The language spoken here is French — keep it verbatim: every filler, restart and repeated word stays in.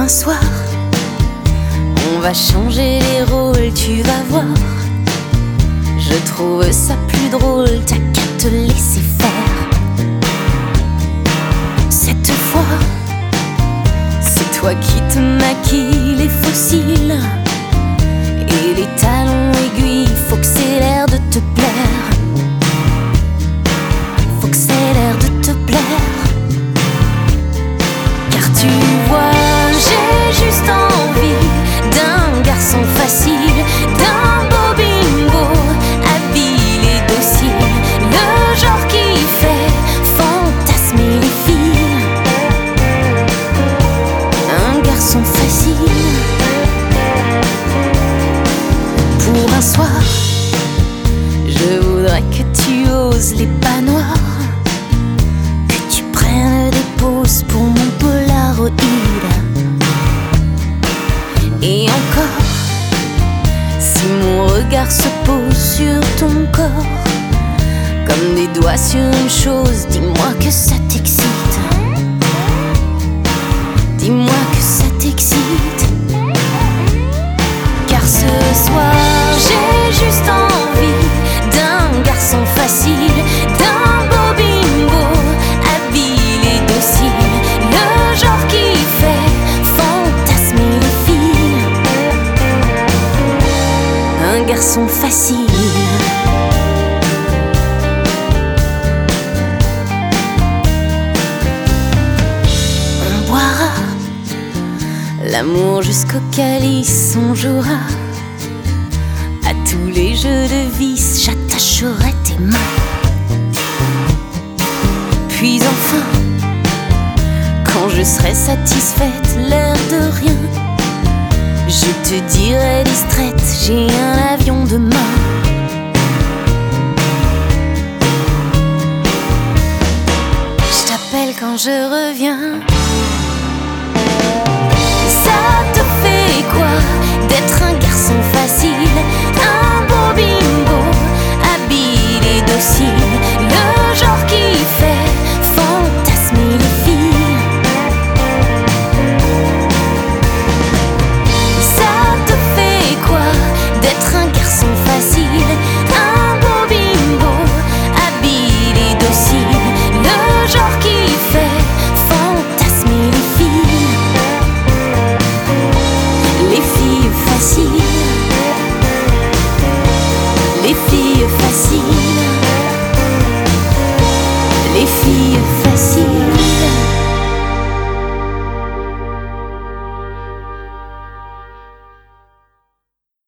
soir, on va changer les rôles, tu vas voir. Je trouve ça plus drôle, t'as qu'à te laisser faire. Cette fois, c'est toi qui te maquilles les fossiles et les talons aiguilles, faut que c'est l'air de te plaire. Faut que c'est l'air de te plaire. Car tu vois, j'ai juste envie d'un garçon facile, d'un beau bimbo, habile et docile, le genre qui fait fantasmer les filles. Un garçon facile. Pour un soir, je voudrais que tu oses les pas noirs, que tu prennes des pauses pour mon polaroid. Et encore, si mon regard se pose sur ton corps, comme des doigts sur une chose, dis-moi que ça t'excite. Dis-moi que ça t'excite. Car ce soir, j'ai juste envie d'un garçon facile, d'un beau bimbo, habile et docile, le genre qui fait fantasmer les filles. Un garçon facile. On boira l'amour jusqu'au calice, on jouera à tous les jeux de vis, j'attacherai tes mains. Puis enfin, quand je serai satisfaite, l'air de rien, je te dirai distraite, j'ai un avion demain. Je t'appelle quand je reviens.